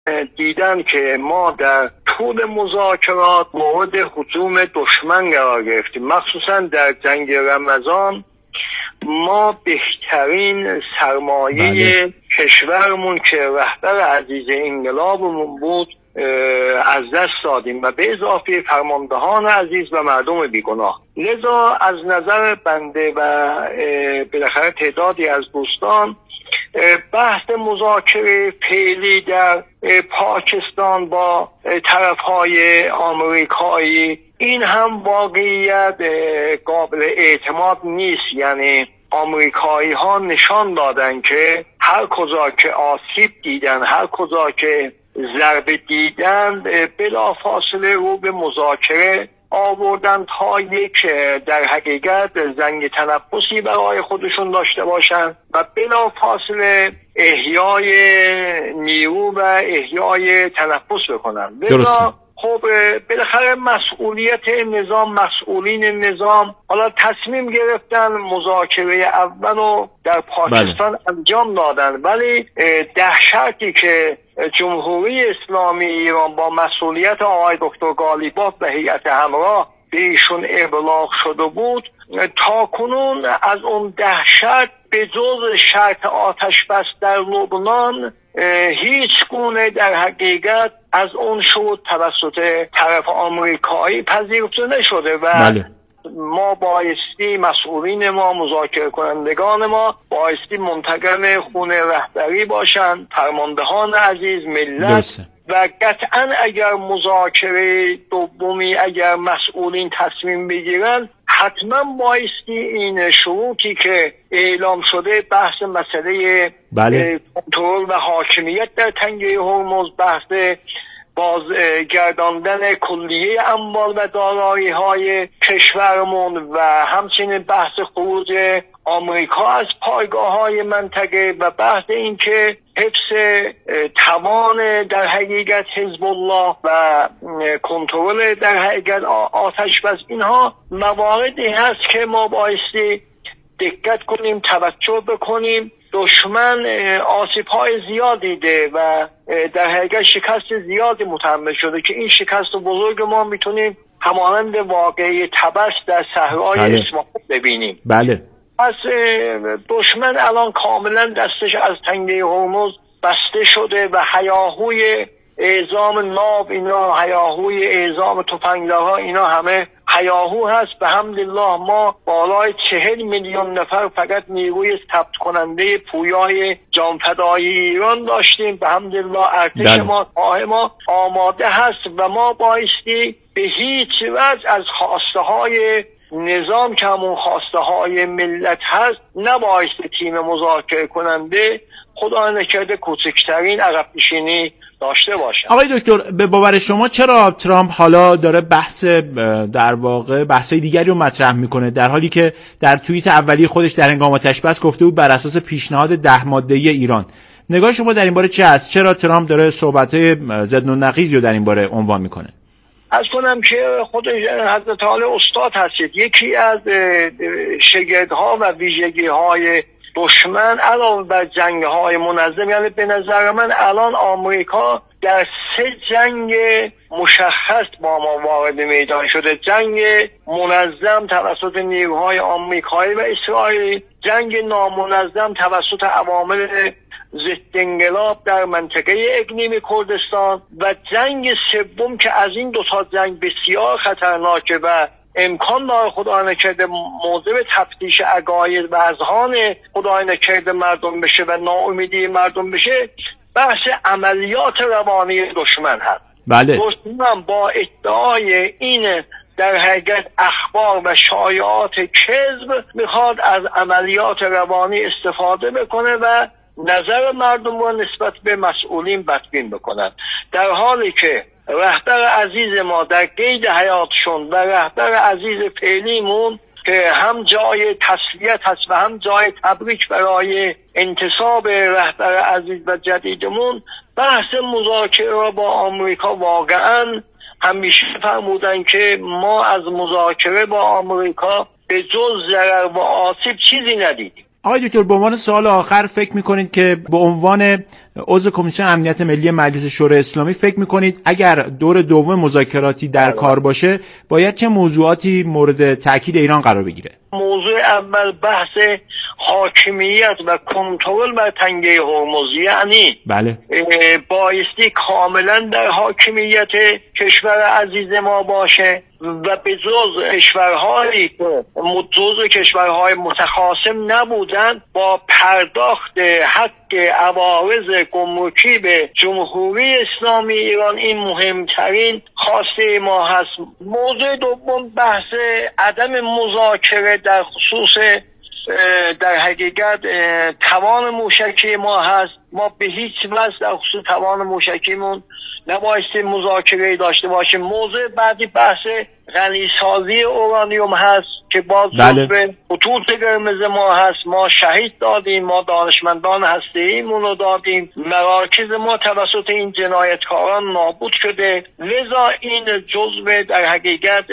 دیدن که ما در طول مذاکرات مورد هجوم دشمن قرار گرفتیم، مخصوصا در جنگ رمضان ما بهترین سرمایه کشورمون که رهبر عزیز انقلابمون بود از دست دادیم و به اضافه فرماندهان عزیز و مردم بیگناه. لذا از نظر بنده و بالاخره تعدادی از دوستان بحث مذاکره فعلی در پاکستان با طرفهای آمریکایی این هم واقعیت قابل اعتماد نیست. یعنی آمریکایی ها نشان دادن که هر کجا که آسیب دیدن، هر کجا که ضربه دیدن، بلا فاصله رو به مذاکره آوردن تا یک در حقیقت زنگ تنفسی برای خودشون داشته باشن و بلا فاصله احیای نیرو و احیای تنفس بکنن. درسته. خب بالاخره مسئولیت نظام، مسئولین نظام حالا تصمیم گرفتن مذاکره اول رو در پاکستان انجام دادن، ولی ده شرطی که جمهوری اسلامی ایران با مسئولیت آقای دکتر قالیباف و هیئت همراه به ایشون ابلاغ شده بود، تا کنون از اون 10 شرط به جز شرط آتش بس در لبنان هیچ گونه در حقیقت از اون شروط توسط طرف آمریکایی پذیرفته نشده و ما بایستی مسئولین ما، مذاکره کنندگان ما بایستی منتقم خون رهبری باشن، فرماندهان عزیز، ملت و قطعا اگر مذاکره دومی، اگر مسئولین تصمیم بگیرن، حتما بایستی این شروطی که اعلام شده، بحث مسئله کنترل و حاکمیت در تنگه هرمز، بحث بازگرداندن کلیه اموال و دارایی‌های کشورمون و همچنین بحث خروج آمریکا از پایگاه‌های منطقه و بحث این که حفظ توان در حقیقت حزب الله و کنترل در حقیقت آتش بس، اینها مواردی هست که ما بایستی دقت کنیم، توجه بکنیم. دشمن آسیب‌های زیادی دیده و در حقیقت شکست زیادی متحمل شده که این شکست بزرگ ما میتونیم همانند واقعی طبس در صحرای اصفهان ببینیم. پس دشمن الان کاملا دستش از تنگه هرمز بسته شده و هیاهوی اعزام ناو، اینا هیاهوی اعزام تفنگدارها، اینا همه هیاهو هست. به حمدالله ما بالای 40 میلیون نفر فقط نیروی ثبت کننده پویای جانفدایی ایران داشتیم. به حمدالله ارتش ما آماده هست و ما بایستی به هیچ وجه از خواسته های نظام که همون خواسته های ملت هست نبایستی تیم مذاکره کننده خدا نکرده کوچکترین عقب نشینی داشته باشه. آقای دکتر، به باور شما چرا ترامپ حالا داره در واقع بحثای دیگری رو مطرح میکنه، در حالی که در توییت اولیه خودش در هنگام آتش بس گفته بود بر اساس پیشنهاد 10 ماده‌ای ایران؟ نگاه شما در این باره چه است؟ چرا ترامپ داره صحبت‌های ضد و نقیضی رو در این باره عنوان میکنه؟ از کنم که خود حضرت عالی استاد هستید. یکی از شگردها و ویژگی‌های دشمن علاوه بر جنگ‌های منظم، یعنی به نظر من الان آمریکا در 3 جنگ مشخص با ما وارد میدان شده: جنگ منظم توسط نیروهای آمریکایی و اسرائیل، جنگ نامنظم توسط عوامل ضد انقلاب در منطقه اقلیم کردستان و جنگ سوم که از این 2 تا جنگ بسیار خطرناکه و امکان داره خدای نکرده موضوع تفتیش عقاید و اذهان خدای نکرده مردم بشه و ناامیدی مردم بشه، بحث عملیات روانی دشمن هست. دشمن با ادعای این در حقیقت اخبار و شایعات کذب میخواد از عملیات روانی استفاده بکنه و نظر مردم رو نسبت به مسئولین بدبین بکنن، در حالی که رهبر عزیز ما در قید حیاتشون و رهبر عزیز فعلیمون که هم جای تسلیت هست و هم جای تبریک برای انتصاب رهبر عزیز و جدیدمون، بحث مذاکره با آمریکا واقعا همیشه فرمودن که ما از مذاکره با آمریکا به جز ضرر و آسیب چیزی ندیدیم. آقای دکتر، به عنوان سوال آخر فکر میکنید که به عنوان عضو کمیسیون امنیت ملی مجلس شورای اسلامی فکر میکنید اگر دور دوم مذاکراتی در کار باشه باید چه موضوعاتی مورد تاکید ایران قرار بگیره؟ موضوع اول بحث حاکمیت و کنترل بر تنگه هرمز، یعنی بله بایستی کاملا در حاکمیت کشور عزیز ما باشه و به جز کشورهایی که جزو کشورهای متخاصم نبودن با پرداخت حق عوارض گمرکی به جمهوری اسلامی ایران، این مهمترین خواسته ما هست. موضوع دوم بحث عدم مذاکره در خصوص در حقیقت توان موشکی ما هست. ما به هیچ وجه در خصوص توان موشکیمون نبایستی مذاکره داشته باشیم. موضوع بعدی بحث غنیسازی اورانیوم هست که باز جزو خطوط قرمز ما هست. ما شهید دادیم، ما دانشمندان هسته‌ایمون رو دادیم، مراکز ما توسط این جنایتکاران نابود شده، لذا این جزو در حقیقت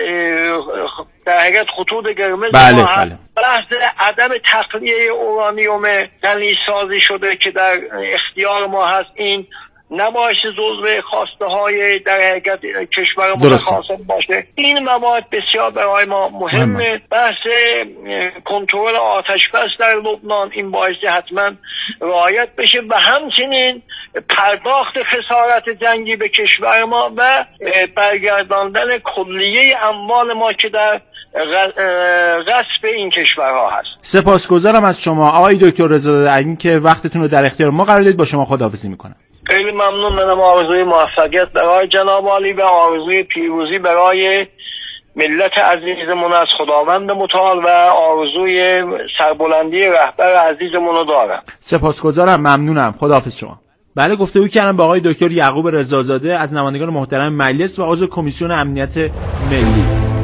خطوط قرمز ما هست. بحث عدم تخلیه اورانیوم غنیسازی شده که در اختیار ما هست، این نباشه جزو خواسته های در حقیقت کشور متخاصم باشه. این مواد بسیار برای ما مهمه. بحث کنترل آتش بس در لبنان، این باعث حتما رعایت بشه و همچنین پرداخت خسارت جنگی به کشور ما و برگرداندن کلیه اموال ما که در غصب این کشورها هست. سپاسگزارم از شما آقای دکتر رضا علی که وقتتون رو در اختیار ما قرار دادید. با شما خداحافظی میکنم. خیلی ممنون. منم آرزوی موفقیت برای جناب عالی و آرزوی پیروزی برای ملت عزیزمون از خداوند متعال و آرزوی سربلندی رهبر عزیزمون رو دارم. سپاسگزارم، ممنونم. خداحافظ شما. بله، گفتگو کردم با آقای دکتر یعقوب رضازاده از نمایندگان محترم مجلس و عضو کمیسیون امنیت ملی.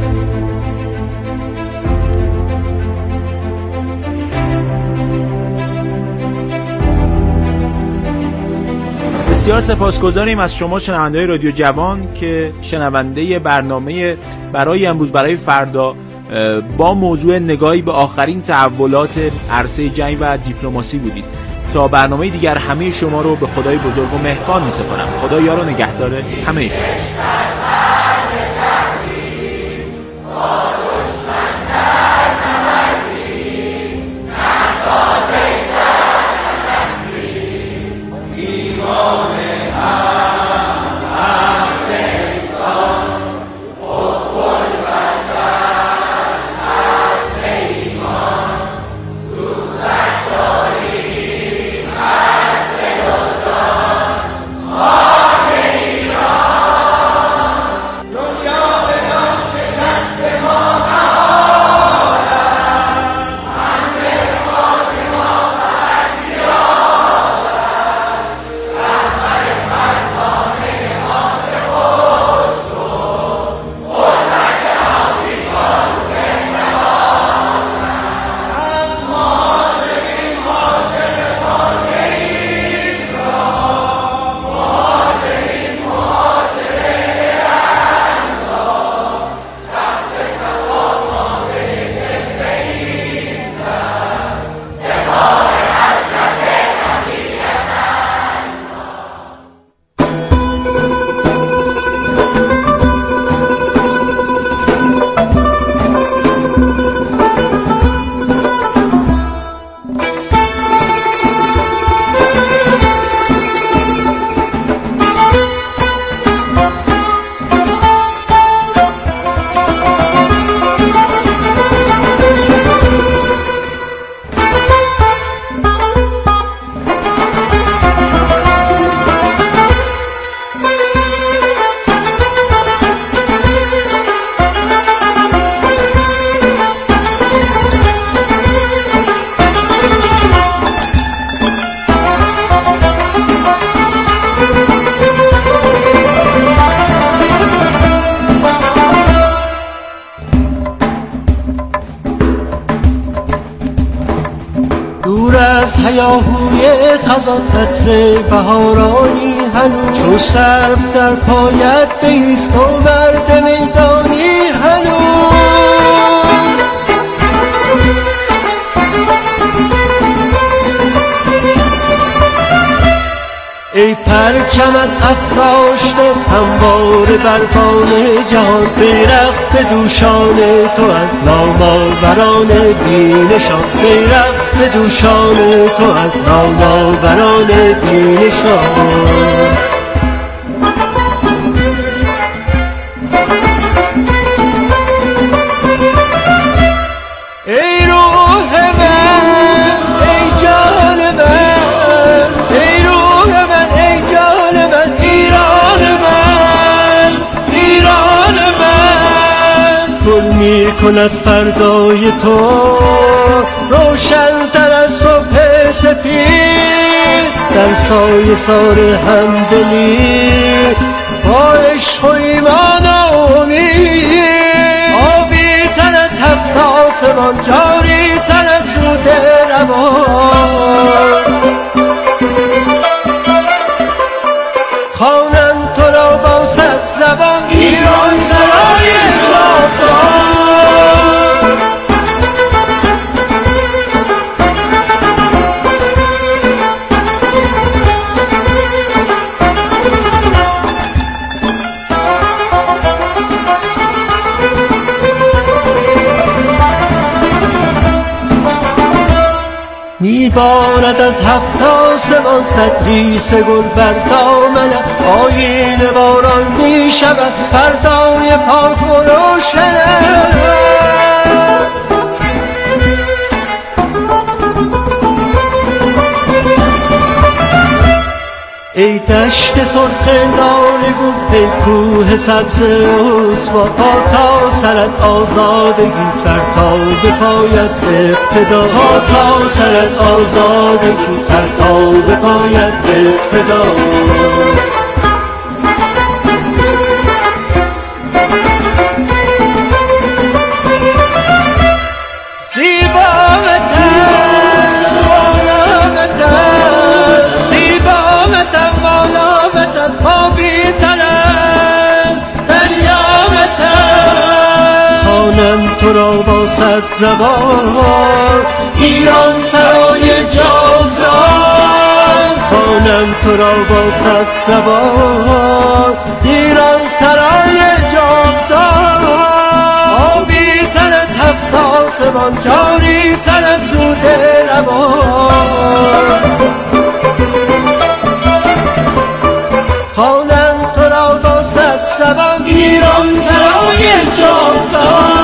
بسیار سپاسگزاریم از شما شنونده رادیو جوان که شنونده برنامه برای امروز برای فردا با موضوع نگاهی به آخرین تحولات عرصه جنگ و دیپلماسی بودید. تا برنامه دیگر همه شما رو به خدای بزرگ و مهربان می‌سپارم. خدا یار و نگهدار همه شما. هیاهوی خزان عطر بهارانی هنوز چون سرو در پایت بیست و مرد میدانی هنوز ای پرچمت افراشته همواره بر بام جهان، بیرق به دوشان تو از نامآوران بی‌نشان، بیرق به دوشان تو از نامآوران بی‌نشان. کند فردای تو روشن‌تر از صبح سپید، در سایه سار همدلی با عشق و ایمان و امید، آبی تر از هفت آسمان، جاری تر از رود روان. خوانم تو را با صد زبان، ایران سرای جاودان. میبارد از هفت آسمان صد ریسه گل بر دامنم، آیین باران میشود فردای پاک و روشنم. ای دشت سرخ لاله گل، ای کوه سبز عثمان، پا تا سرت آزادگی، سر تا به پایت اقتدا، پا تا سرت آزادگی، سر تا به پایت اقتدا. تو را با صد زبان، ایران سرای جاودان. خوانم تو را با صد زبان، ایران سرای جاودان. آبی تر از هفت آسمان، جاری تر از رود روان. خوانم تو را با صد زبان، ایران سرای جاودان.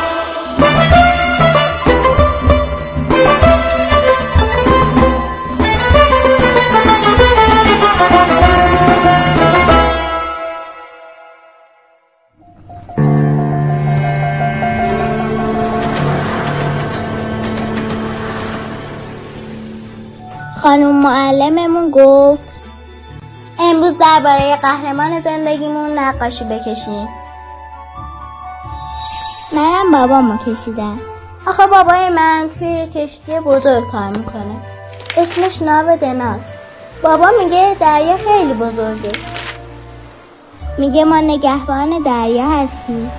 خانم معلممون گفت امروز درباره قهرمان زندگیمون نقاشی بکشیم. منم بابامو کشیدم. آخه بابای من توی کشتی بزرگ کار میکنه، اسمش ناو دناست. بابا میگه دریا خیلی بزرگه، میگه ما نگهبان دریا هستیم.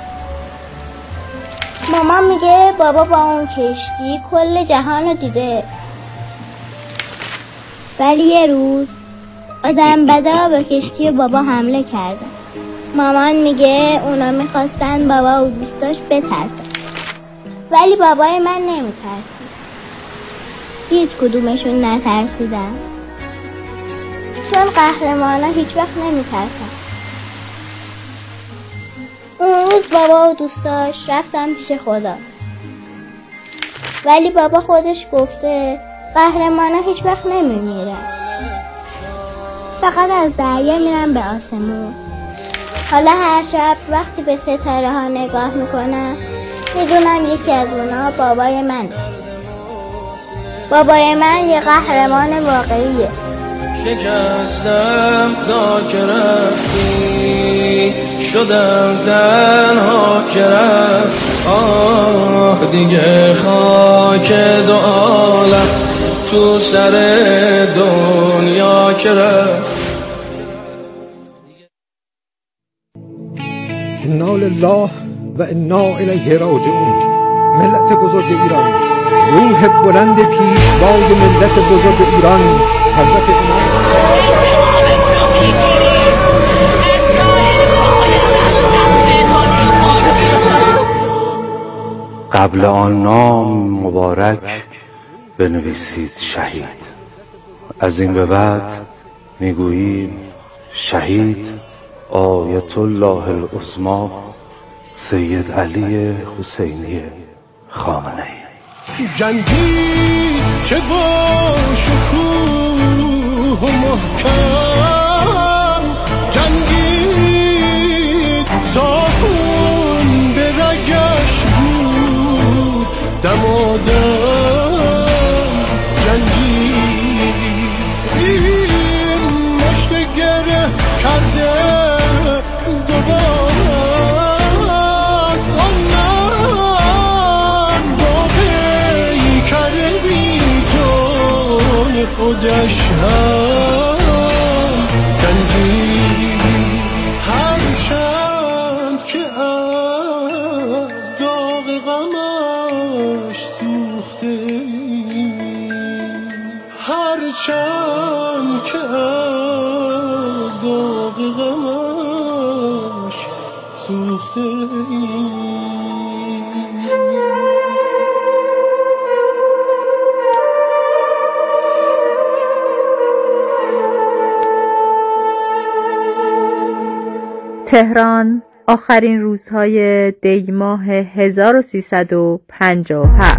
مامان میگه بابا با اون کشتی کل جهانو دیده. ولی یه روز آدم بدا به کشتی بابا حمله کردن. مامان میگه اونا میخواستن بابا و دوستاش بترسن، ولی بابای من نمیترسید. هیچ کدومشون نترسیدن، چون قهرمانا هیچ وقت نمیترسن. اون روز بابا و دوستاش رفتن پیش خدا، ولی بابا خودش گفته قهرمانا هیچ وقت نمیمیرن، فقط از دریا میرن به آسمون. حالا هر شب وقتی به ستاره ها نگاه میکنم میدونم یکی از اونا بابای منه. بابای من یه قهرمان واقعیه. شکستم تا که رفتی، شدم تنها که رفت. آه دیگه خاک دو عالم تو سر دنیا که رفت. انا لله و انا الیه راجعون. ملت بزرگ ایران، روح بلند پیشوای ملت بزرگ ایران حضرت امام قبل آن نام مبارک بنویسید شهید. از این به بعد میگوییم شهید آیت الله العظمی سید علی حسینی خامنه‌ای. جنگی چه با شکوه و محکم، جنگی زاخون به رگش بود دمادم، جنگی این مشت گره کرده دوباره است آن من واقعی کرده بی جان خودش هم جنگی. هرچند که از داغ غمش سوخته، هرچند که از داغ غمش سوخته. تهران، آخرین روزهای دی ماه 1357.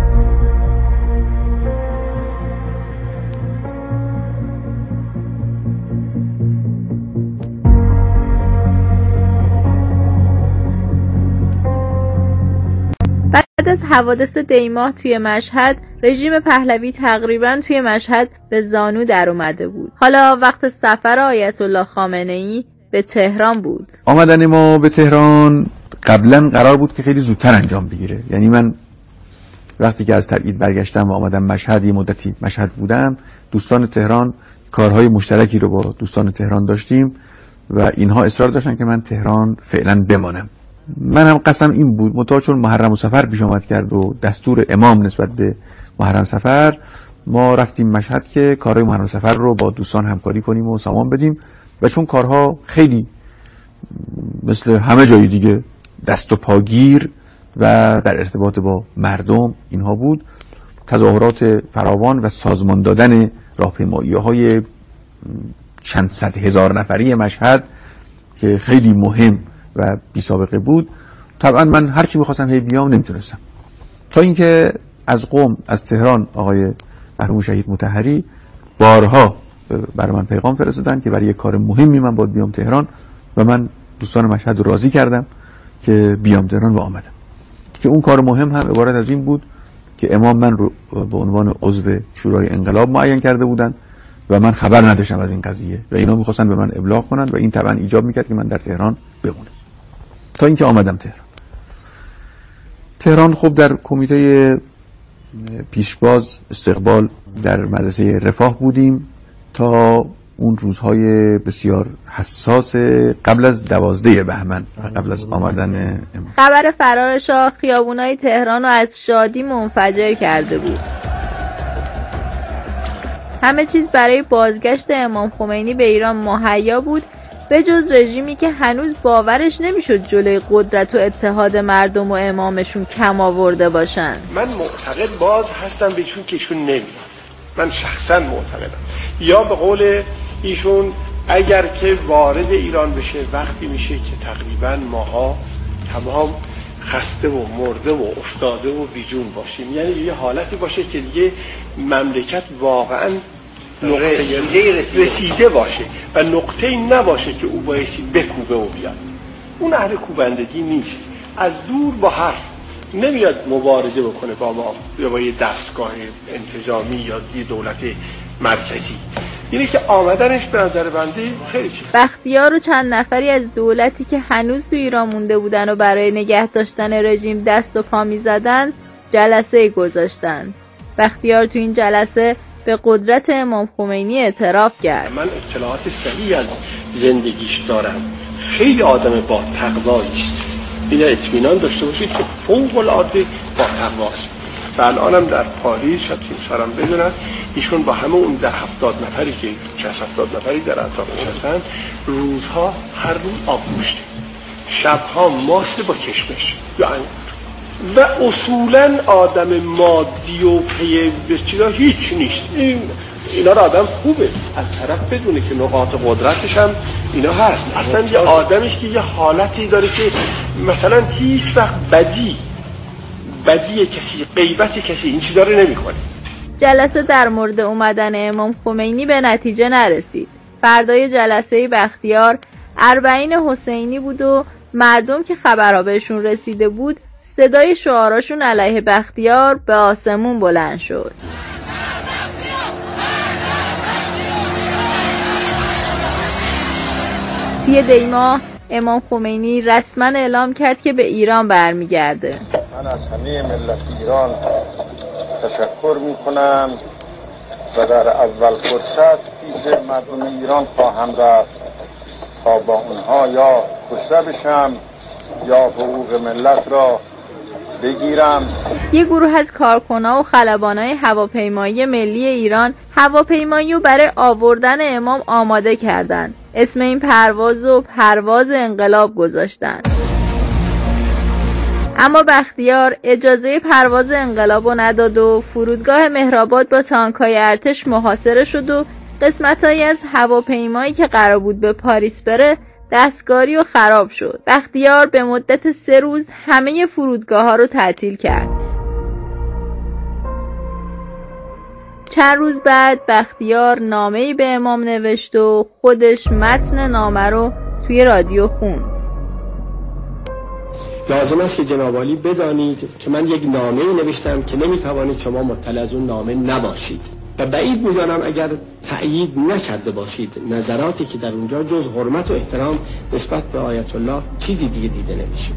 بعد از حوادث دی ماه توی مشهد، رژیم پهلوی تقریباً توی مشهد به زانو در اومده بود. حالا وقت سفر آیت الله خامنه‌ای به تهران بود. آمدن ما به تهران قبلا قرار بود که خیلی زودتر انجام بگیره. یعنی من وقتی که از تبعید برگشتم و آمدم مشهد، یه مدتی مشهد بودم، دوستان تهران کارهای مشترکی رو با دوستان تهران داشتیم و اینها اصرار داشتن که من تهران فعلا بمانم. من هم قسم این بود، منتها چون محرم سفر پیش آمد کرد و دستور امام نسبت به محرم سفر، ما رفتیم مشهد که کارهای محرم سفر رو با دوستان همکاری کنیم و سامان بدیم. و چون کارها خیلی مثل همه جای دیگه دست و پاگیر و در ارتباط با مردم اینها بود، تظاهرات فراوان و سازمان دادن راهپیمایی‌های چند صد هزار نفری مشهد که خیلی مهم و بی سابقه بود، طبعا من هر چی می‌خواستم هی بیام نمیتونستم، تا اینکه از قم، از تهران، آقای مرحوم شهید مطهری بارها برای من پیغام فرستادن که برای یک کار مهمی من باید بیام تهران و من دوستان مشهد رو راضی کردم که بیام تهران و آمدم. که اون کار مهم هم عبارت از این بود که امام من رو به عنوان عضو شورای انقلاب معین کرده بودن و من خبر نداشتم از این قضیه و اینا می‌خواستن به من ابلاغ کنن و این طبعا ایجاب می‌کرد که من در تهران بمونم. تا اینکه آمدم تهران خب در کمیته پیشباز استقبال در مدرسه رفاه بودیم تا اون روزهای بسیار حساس قبل از 12 بهمن و قبل از آمدن امام. خبر فرار شاه خیابونای تهران رو از شادی منفجر کرده بود. همه چیز برای بازگشت امام خمینی به ایران مهیا بود، به جز رژیمی که هنوز باورش نمیشد جلوی قدرت و اتحاد مردم و امامشون کم آورده باشن. من معتقد باز هستم به ایشون که ایشون نمیاد. من شخصا معتقدم. یا به قول ایشون اگر که وارد ایران بشه وقتی میشه که تقریبا ماها تمام خسته و مرده و افتاده و بیجون باشیم، یعنی یه حالتی باشه که دیگه مملکت واقعا رسیده باشه و نقطه‌ای نباشه که او بایستی بکوبه و بیاد. اون اهل کوبندگی نیست، از دور با حرف نمیاد مبارزه بکنه با ما یا با یه دستگاه انتظامی یا یه دولت مرکزی. اینه که آمدنش به نظر بنده خیلی چیز. بختیار و چند نفری از دولتی که هنوز تو ایران مونده بودن و برای نگه داشتن رژیم دست و پا می‌زدن جلسه گذاشتن. بختیار تو این جلسه به قدرت امام خمینی اعتراف کرد. من اطلاعات صحیح از زندگیش دارم، خیلی آدم با تقوایی است. این اطمینان داشته باشید که فوق العاده با تقواست و الانم در پاریس شاید سرم بدونن ایشون با همه اون در 70 نفری که 60-70 نفری در اطراف نشستن روزها هر روز آب گوشته، شبها ماست با کشمش و اصولا آدم مادی و پی بسیار هیچ نیست. اینا را آدم خوبه از طرف بدونه که نقاط قدرتش هم اینا هست. اصلا یه آدمیش که یه حالتی داره که مثلا هیچ وقت بدی کسی، غیبت کسی این چیزا رو نمی‌کنه. جلسه در مورد اومدن امام خمینی به نتیجه نرسید. فردای جلسه بختیار اربعین حسینی بود و مردم که خبرها بهشون رسیده بود صدای شعاراشون علیه بختیار به آسمون بلند شد. 30 دی ماه امام خمینی رسما اعلام کرد که به ایران برمیگرده. من از همه ملت ایران تشکر میکنم و در اول فرصت پیش مردم ایران خواهم رفت تا با اونها یا کشته بشم یا حقوق ملت را بگیرم. یه گروه از کارکنان و خلبانای هواپیمایی ملی ایران هواپیمایی رو برای آوردن امام آماده کردند. اسم این پرواز انقلاب گذاشتن. اما بختیار اجازه پرواز انقلاب رو نداد و فرودگاه مهرآباد با تانکای ارتش محاصره شد و قسمتایی از هواپیمایی که قرار بود به پاریس بره دستکاری و خراب شد. بختیار به مدت 3 روز همه فرودگاه ها رو تعطیل کرد. چند روز بعد بختیار نامه‌ای به امام نوشت و خودش متن نامه رو توی رادیو خوند. لازم است که جناب عالی بدانید که من یک نامه‌ای نوشتم که نمیتوانید شما مطلع از اون نامه نباشید و بعید می‌دانم اگر تأیید نکرده باشید نظراتی که در اونجا جز حرمت و احترام نسبت به آیت الله چیزی دیگه دیده نمیشه.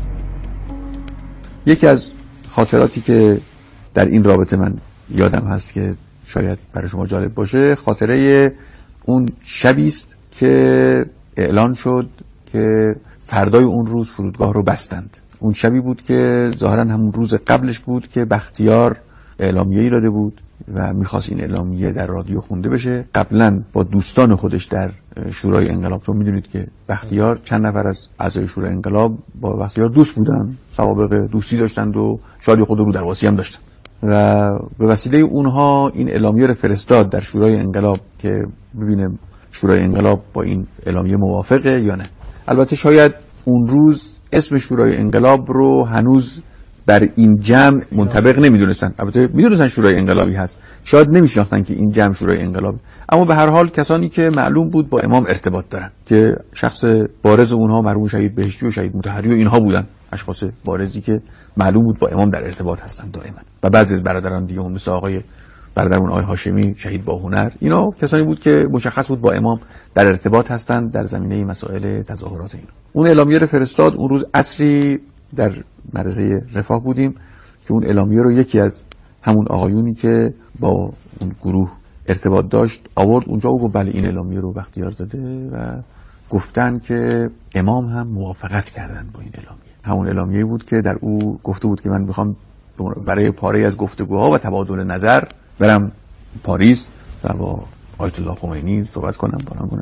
یکی از خاطراتی که در این رابطه من یادم هست که شاید برای شما جالب باشه، خاطره اون شبی است که اعلان شد که فردای اون روز فرودگاه رو بستند. اون شبی بود که ظاهرا همون روز قبلش بود که بختیار اعلامیه‌ای داده بود و میخواست این اعلامیه در رادیو خونده بشه. قبلا با دوستان خودش در شورای انقلاب، چون میدونید که بختیار چند نفر از اعضای شورای انقلاب با بختیار دوست بودن، سوابق دوستی داشتند و شادی خود رو درواسی هم داشتن و به وسیله اونها این اعلامیه رو فرستاد در شورای انقلاب که ببینیم شورای انقلاب با این اعلامیه موافقه یا نه. البته شاید اون روز اسم شورای انقلاب رو هنوز در این جمع منطبق نمیدونستن. البته میدونستن شورای انقلابی هست، شاید نمیشناختن که این جمع شورای انقلابی، اما به هر حال کسانی که معلوم بود با امام ارتباط دارن که شخص بارز اونها مرحوم شهید بهشتی و شهید مطهری و اینها بودن، اشخاص بارزی که معلوم بود با امام در ارتباط هستن دائما. و بعضی از برادران دیگه مثل برادرمون آقای هاشمی شهید باهنر، اینا کسانی بود که مشخص بود با امام در ارتباط هستند در زمینه مسائل تظاهرات اینا. اون اعلامیه رو فرستاد. اون روز عصری در مدرسه رفاه بودیم که اون اعلامیه رو یکی از همون آقایونی که با اون گروه ارتباط داشت آورد اونجا و گفت بله این اعلامیه رو بختیار داده و گفتن که امام هم موافقت کردن با این اعلامیه. همون اعلامیه بود که در او گفته بود که من میخوام برای پاره از گفتگوها و تبادل نظر برم پاریس و با آیت الله خمینی صحبت کنم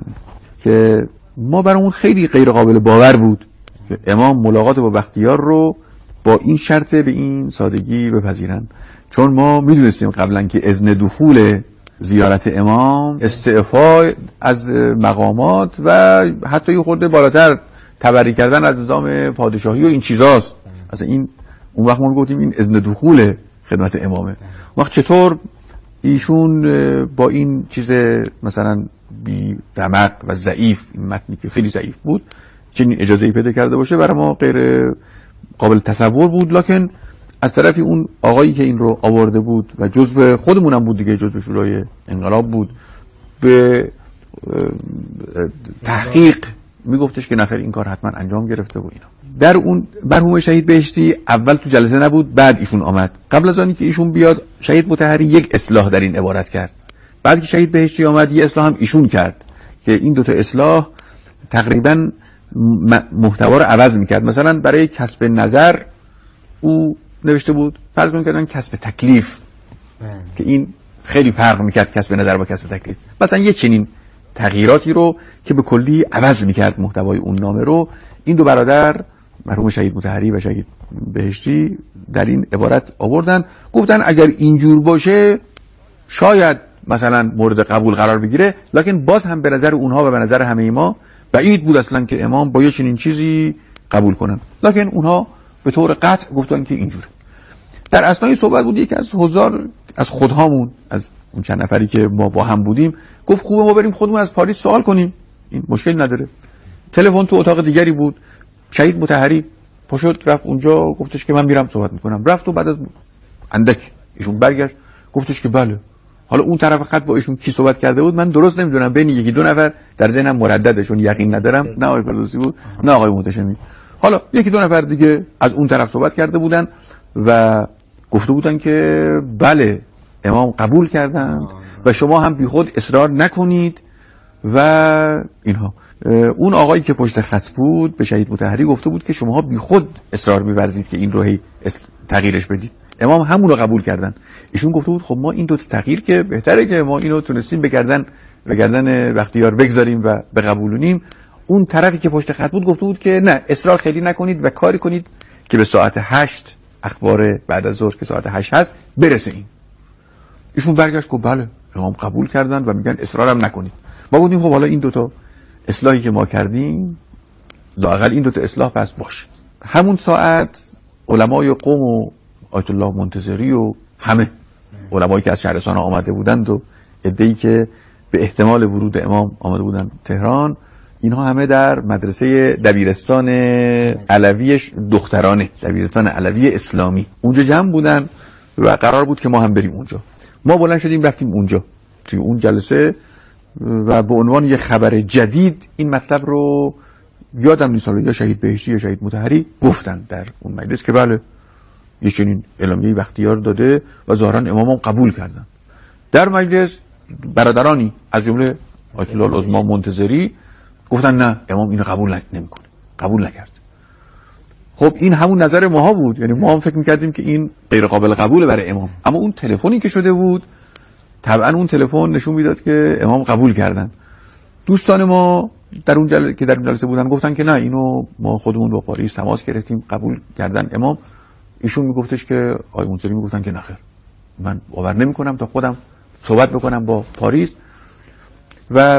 که ما برامون خیلی غیر قابل باور بود که امام ملاقات با بختیار رو با این شرط به این سادگی بپذیرن، چون ما میدونستیم قبلا که اذن دخول زیارت امام استعفا از مقامات و حتی یه خورده بالاتر تبری کردن از نظام پادشاهی و این چیزاست. اصلا این اون وقت ما گفتیم این اذن دخول خدمت امامه. وقت چطور ایشون با این چیز مثلا بی رمق و ضعیف، این متنی که خیلی ضعیف بود، چنین اجازه‌ای پیدا کرده باشه برای ما غیر قابل تصور بود. لکن از طرفی اون آقایی که این رو آورده بود و جزو خودمونم بود دیگه، جزو شورای انقلاب بود، به تحقیق میگفتش که نخیر این کار حتما انجام گرفته و اینا. در اون مرحوم شهید بهشتی اول تو جلسه نبود، بعد ایشون آمد. قبل از آنی که ایشون بیاد شهید مطهری یک اصلاح در این عبارت کرد، بعد که شهید بهشتی آمد یه اصلاح هم ایشون کرد که این دوتا اصلاح تقریبا محتوا رو عوض میکرد. مثلا برای کسب نظر او نوشته بود فرض می‌کردن کسب تکلیف که این خیلی فرق میکرد کسب نظر با کسب تکلیف. مثلا یه چنین تغییراتی رو که به کلی عوض میکرد محتوای اون نامه رو، این دو برادر مرحوم شهید مطهری و شهید بهشتی در این عبارت آوردن، گفتن اگر اینجور باشه شاید مثلا مورد قبول قرار بگیره، لکن باز هم به نظر اونها و به نظر همه ما بعید بود اصلا که امام با یه چنین چیزی قبول کنن، لکن اونها به طور قطع گفتن که اینجوره. در اثنای صحبت بود یکی از حضار از خودهامون، از اون چند نفری که ما با هم بودیم، گفت خوبه ما بریم خودمون از پاریس سوال کنیم، این مشکل نداره. تلفن تو اتاق دیگری بود، شهید مطهری پاشد رفت اونجا، گفتش که من میرم صحبت میکنم. رفت و بعد از اندک ایشون برگشت گفتش که بله. حالا اون طرف خط با ایشون کی صحبت کرده بود من درست نمیدونم، بین یکی دو نفر در ذهنم مرددشون یقین ندارم، نه آقای فردوسی بود نه آقای محتشمی، حالا یکی دو نفر دیگه از اون طرف صحبت کرده بودن و گفته بودن که بله امام قبول کردند و شما هم بیخود اصرار نکنید و اینها. اون آقایی که پشت خط بود به شهید مطهری گفته بود که شماها بیخود اصرار می‌ورزید که این رو هی تغییرش بدید. امام همون رو قبول کردن. ایشون گفته بود خب ما این دو تا تغییر که بهتره که ما اینو تونستیم به گردن بختیار بگذاریم و بقبولونیم. اون طرفی که پشت خط بود گفته بود که نه اصرار خیلی نکنید و کاری کنید که به ساعت 8 اخبار بعد از ظهر که ساعت 8 هست برسه این. ایشون برگشت گفت بله امام قبول کردن و میگن اصرارم نکنید. ما گفتیم خب حالا این دو تا اصلاحی که ما کردیم لااقل این دو تا اصلاح پس باشه. همون ساعت علمای قم و آیت الله منتظری و همه علمایی که از شهرستان آمده بودند و عده‌ای که به احتمال ورود امام آمده بودند تهران، اینها همه در مدرسه دبیرستان علوی دخترانه، دبیرستان علوی اسلامی اونجا جمع بودن و قرار بود که ما هم بریم اونجا. ما بلند شدیم رفتیم اونجا توی اون جلسه و به عنوان یه خبر جدید این مطلب رو یادم نیست یا شهید بهشتی یا شهید مطهری گفتن در اون مجلس که بله یه چنین اعلامیه بختیار داده و ظاهرا امام قبول کردن. در مجلس برادرانی از جمله آیت الله العظما منتظری گفتن نه امام اینو قبول نمیکنه، قبول نکرد. خب این همون نظر ماها بود، یعنی ما هم فکر میکردیم که این غیر قابل قبوله برای امام، اما اون تلفنی که شده بود طبعا اون تلفن نشون میداد که امام قبول کردن. دوستان ما در اون جلسه بودن گفتن که نه اینو ما خودمون با پاریس تماس گرفتیم قبول کردن امام. ایشون میگفتش که آقای منصری میگفتن که نخیر من باور نمیکنم تا خودم صحبت بکنم با پاریس. و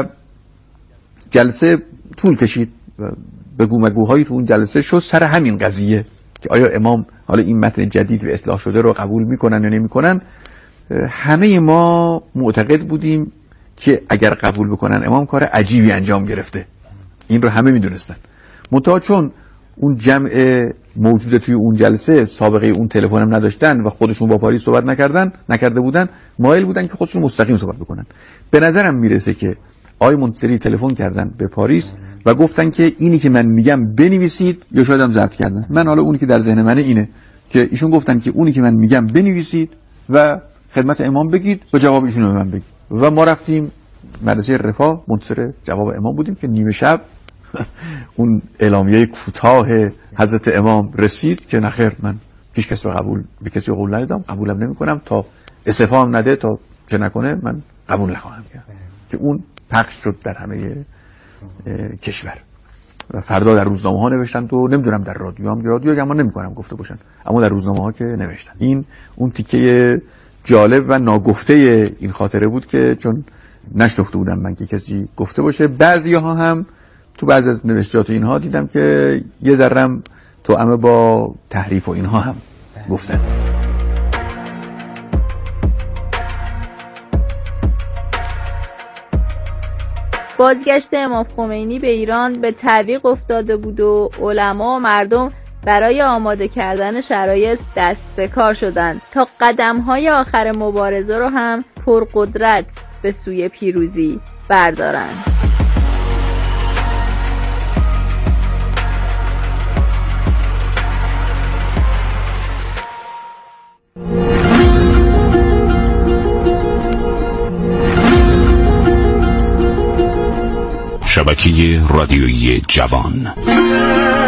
جلسه طول کشید و بگو مگوهایی تو اون جلسه شد سر همین قضیه که آیا امام حالا این متن جدید و اصلاح شده رو قبول میکنن یا نمیکنن. همه ما معتقد بودیم که اگر قبول بکنن امام کار عجیبی انجام گرفته، این رو همه میدونستن. منتها چون اون جمع موجود توی اون جلسه سابقه اون تلفن هم نداشتن و خودشون با پاریس صحبت نکرده بودن، مایل بودن که خودشون مستقیم صحبت بکنن. به نظرم میرسه که آقای منصری تلفن کردن به پاریس و گفتن که اینی که من میگم بنویسید، یا شاید هم ضبط کردن. من حالا اونی که در ذهن منه اینه که ایشون گفتن که اونی که من میگم بنویسید و خدمت امام بگید و جواب ایشون رو به من بگید. و ما رفتیم مدرسه رفاه، منتظر جواب امام بودیم که نیمه شب اون اعلامیه کوتاه حضرت امام رسید که نخیر من هیچ کس رو به کسی قبول ندادم، قبولم نمی‌کنم تا استعفام نده، تا چه نکنه من قبول نخواهم کرد. که اون پخش شد در همه کشور و فردا در روزنامه ها نوشتن و نمیدونم در رادیو اما نمی‌کنم گفته باشن، اما در روزنامه ها که نوشتن. این اون تیکه جالب و ناگفته این خاطره بود که چون نشناخته بودم من که کسی گفته باشه. بعضی‌ها هم تو بعضی از نوشتجات اینها دیدم که یه ذرم توأم با تحریف و اینها هم گفتن. بازگشت امام خمینی به ایران به تعویق افتاده بود و علما و مردم برای آماده کردن شرایط دست به کار شدند تا قدم‌های آخر مبارزه رو هم پرقدرت به سوی پیروزی بردارند. شبکه رادیویی جوان.